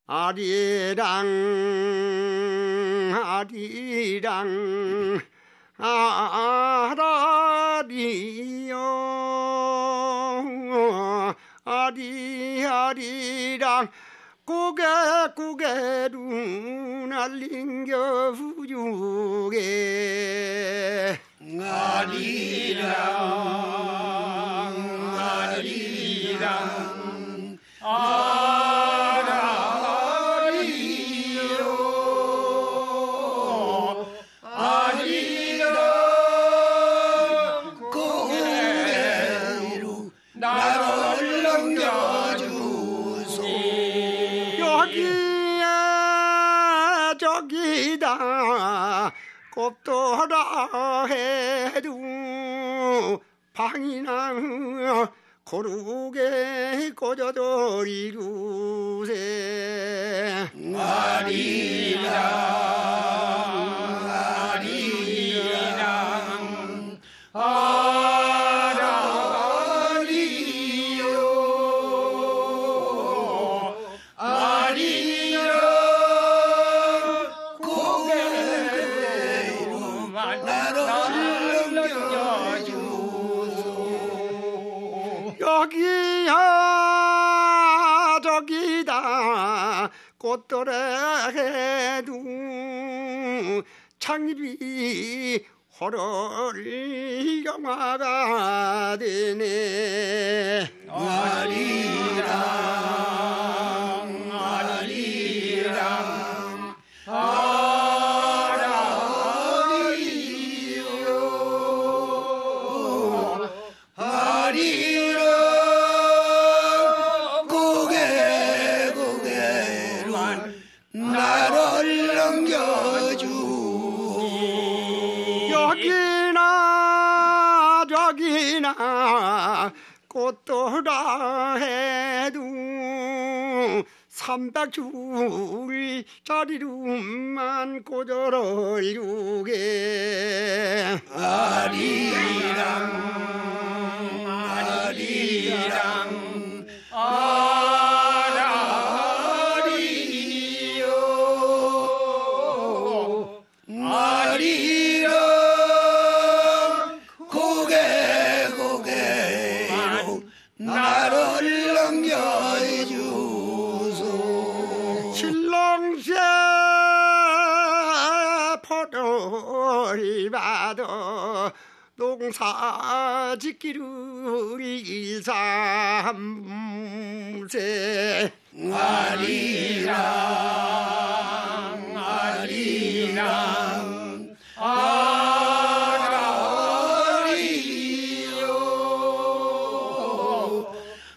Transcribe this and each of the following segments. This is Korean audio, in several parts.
아리랑 아리랑 아라리요 아리아리랑 고개로 날린겨 후유게 아리랑 아리랑 아라리요 아리랑 고개로 나를 넘겨주소 여기야 저기다 곱더라 해도 방이나 고르게 꽂아들이루세 아리랑 아리랑 아라리요 아리랑 고개로만 나를 넘겨주소 여기야 저기다 꽃돌아 해도 창립이 호를 영화가 되네 아리랑 아리랑 아리랑 고개로만 나를 넘겨주오 여기나 저기나 꽃돌아 해도 300줄짜리로만 꽂아를 유게 아리랑 아라리요 아리랑 고개로 나를 넘겨주소 신랑새 포도를 받아 농사 짓기를 일삼세 아리랑 아라리요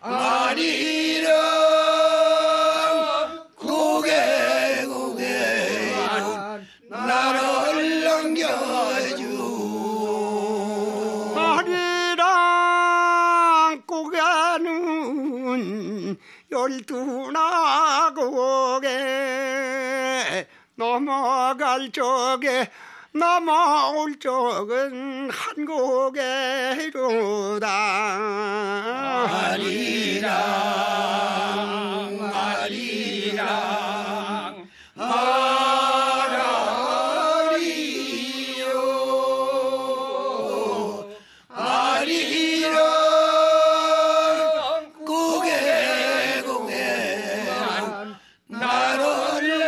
아리랑 고개로 나를 넘겨주오 아리랑 고개는 12나고개 넘어갈 적에 넘어올 적은 한 고개로다 아리랑 아라리요 아리랑 고개로 나를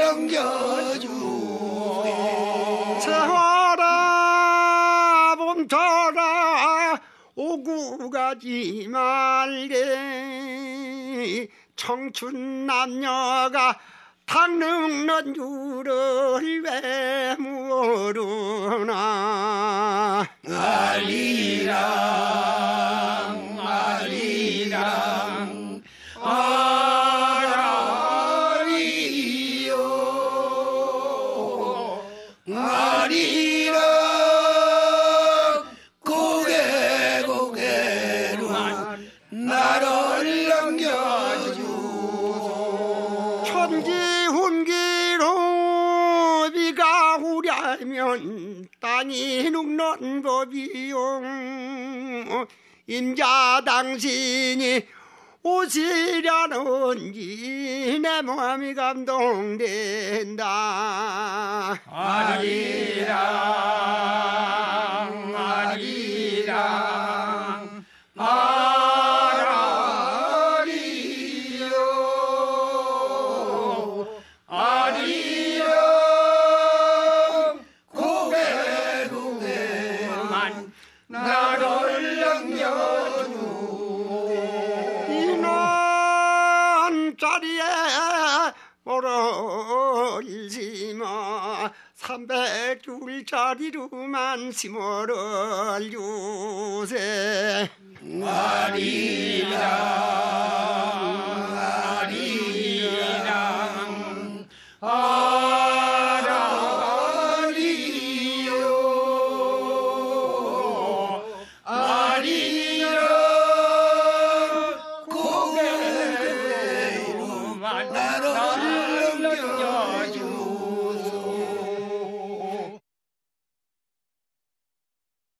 넘겨주오 세월아 봄철아 오고 가지 말게 청춘 남녀가 탕릉는 줄을 왜 모르나 아리랑 아라리요 아리랑 고개로만 나를 넘겨주오 천지훈기로 비가 오려면 땅이 녹는 법이요 임자 당신이 오시려는지 내 마음이 감동된다. 아리랑 아리랑 아라리요 아리랑 고개로만 나를 남겨주 이는 자리에 멀어지마 300줄짜리로만 심어를 주세. 아리랑 아리랑